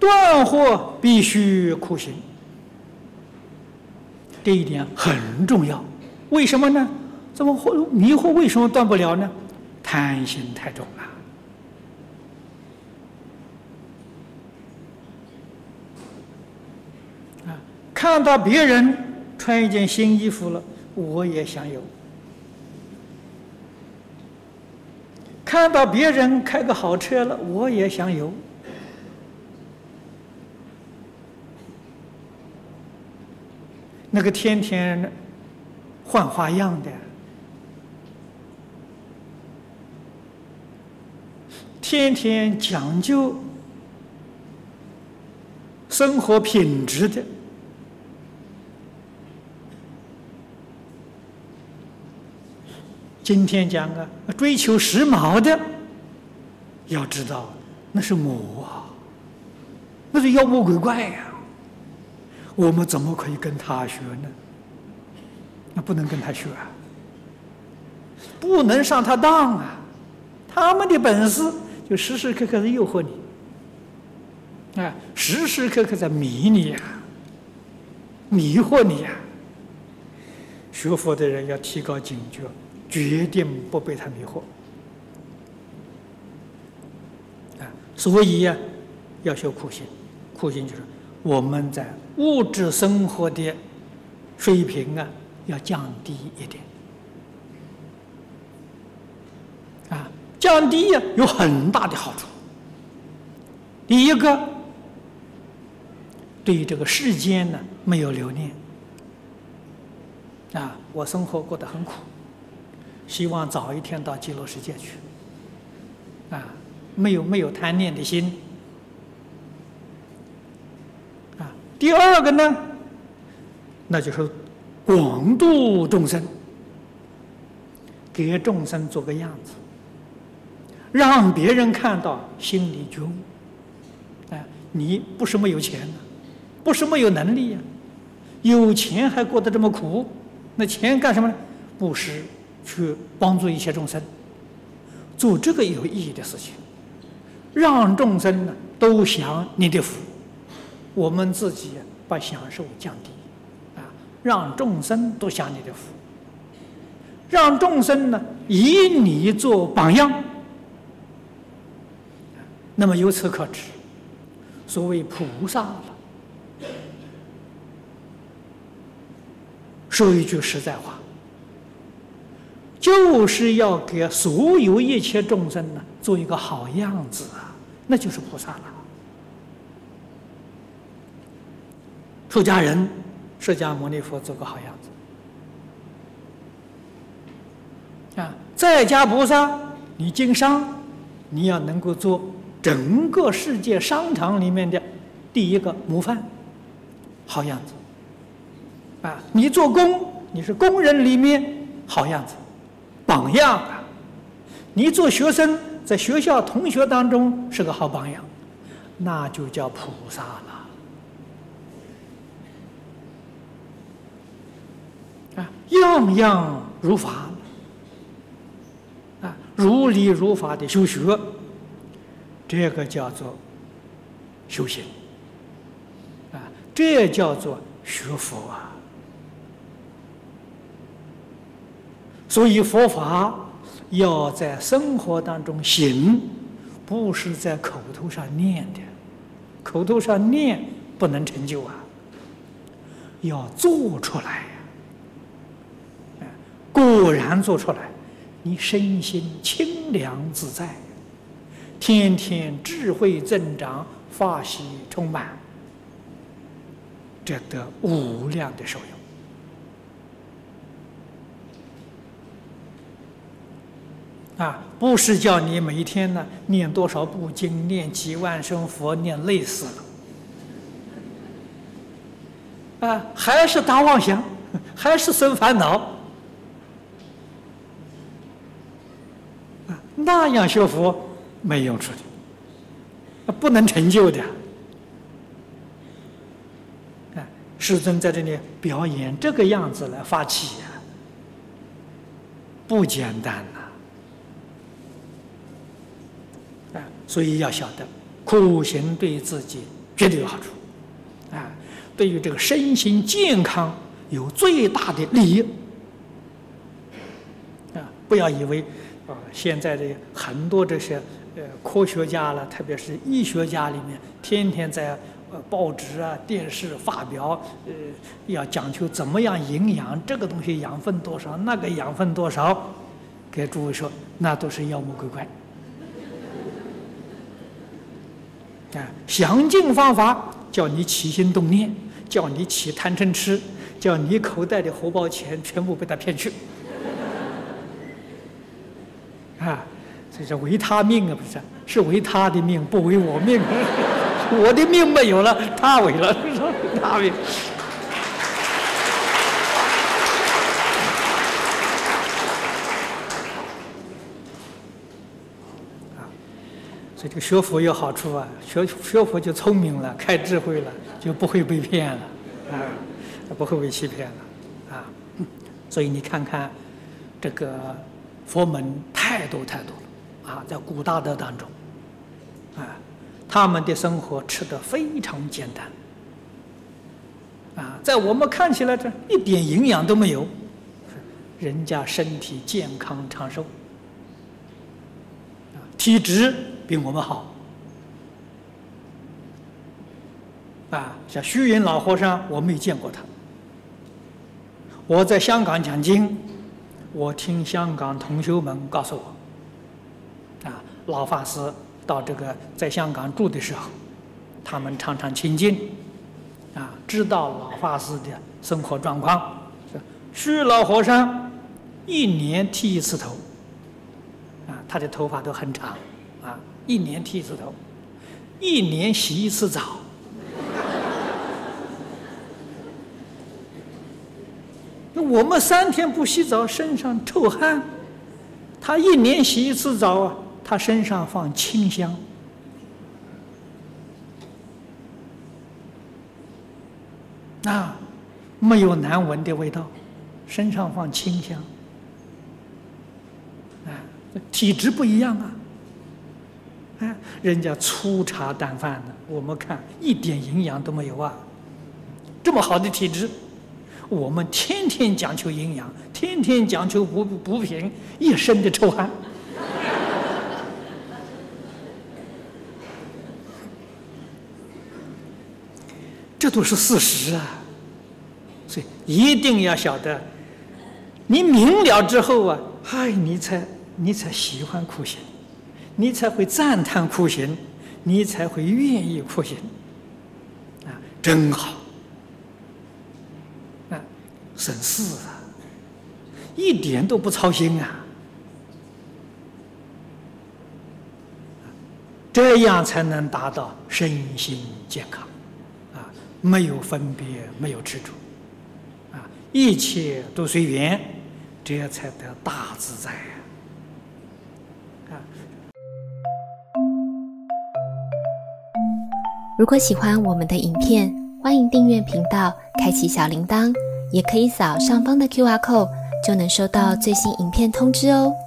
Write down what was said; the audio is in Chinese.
断惑必须苦行，这一点很重要。为什么呢？这么迷惑为什么断不了呢？贪心太重了。看到别人穿一件新衣服了，我也想有；看到别人开个好车了，我也想有。那个天天换花样的，天天讲究生活品质的，今天讲啊，追求时髦的，要知道那是魔啊，那是妖魔鬼怪呀。我们怎么可以跟他学呢？那不能跟他学啊，不能上他当啊。他们的本事就时时刻刻的诱惑你，时时刻刻在迷你呀，迷惑你呀。学佛的人要提高警觉，决定不被他迷惑。所以呀，要修苦行。苦行就是我们在物质生活的水平啊，要降低一点。降低呀，有很大的好处。第一个，对这个世间呢没有留念。我生活过得很苦，希望早一天到极乐世界去。没有贪念的心。第二个呢，那就是广度众生，给众生做个样子，让别人看到心里觉悟。你不是没有钱呢，不是没有能力呀，有钱还过得这么苦，那钱干什么呢？布施，去帮助一切众生，做这个有意义的事情，让众生呢都享你的福。我们自己把享受降低，让众生都享你的福，让众生呢以你做榜样。那么由此可知，所谓菩萨了。说一句实在话，就是要给所有一切众生呢做一个好样子啊，那就是菩萨了。出家人，释迦牟尼佛做个好样子。在家菩萨，你经商，你要能够做整个世界商场里面的第一个模范，好样子。你做工，你是工人里面好样子，榜样啊。你做学生，在学校同学当中是个好榜样，那就叫菩萨了。样样如法，如理如法的修学，这个叫做修行，这叫做学佛啊。所以佛法要在生活当中行，不是在口头上念的，口头上念不能成就啊，要做出来。果然做出来，你身心清凉自在，天天智慧增长，法喜充满，这得无量的受用。不是叫你每一天呢念多少部经，念几万声佛，念累死了。还是大妄想，还是生烦恼。那样学佛没用处的，不能成就的。世尊在这里表演这个样子来发起呀，不简单呐。所以要晓得，苦行对自己绝对有好处啊！对于这个身心健康有最大的利益啊！不要以为现在的很多这些科学家了，特别是医学家里面，天天在报纸啊、电视发表，要讲究怎么样营养，这个东西养分多少，那个养分多少，给诸位说，那都是妖魔鬼怪。详尽方法叫你起心动念，叫你起贪嗔痴，叫你口袋的荷包钱全部被他骗去。这是为他命啊，不是？是为他的命，不为我命。我的命没有了，他为了，他为。所以这个学佛有好处啊，学佛就聪明了，开智慧了，就不会被骗了，不会被欺骗了，所以你看看，这个佛门太多了，在古大德当中，他们的生活吃得非常简单，在我们看起来这一点营养都没有，人家身体健康长寿，体质比我们好，像虚云老和尚，我没见过他。我在香港讲经，我听香港同修们告诉我，老法师到这个在香港住的时候，他们常常亲近，知道老法师的生活状况。虚老和尚1年剃一次头，他的头发都很长，1年剃一次头，1年洗一次澡。那我们3天不洗澡，身上臭汗；他1年洗一次澡他身上放清香。没有难闻的味道，身上放清香。体质不一样人家粗茶淡饭的，我们看一点营养都没有这么好的体质，我们天天讲求营养，天天讲求补品，一身的臭汗。这都是事实所以一定要晓得，你明了之后你才喜欢苦行，你才会赞叹苦行，你才会愿意苦行真好省事一点都不操心这样才能达到身心健康没有分别，没有执着一切都随缘，这才得大自在如果喜欢我们的影片，欢迎订阅频道，开启小铃铛，也可以扫上方的 QR code，就能收到最新影片通知哦。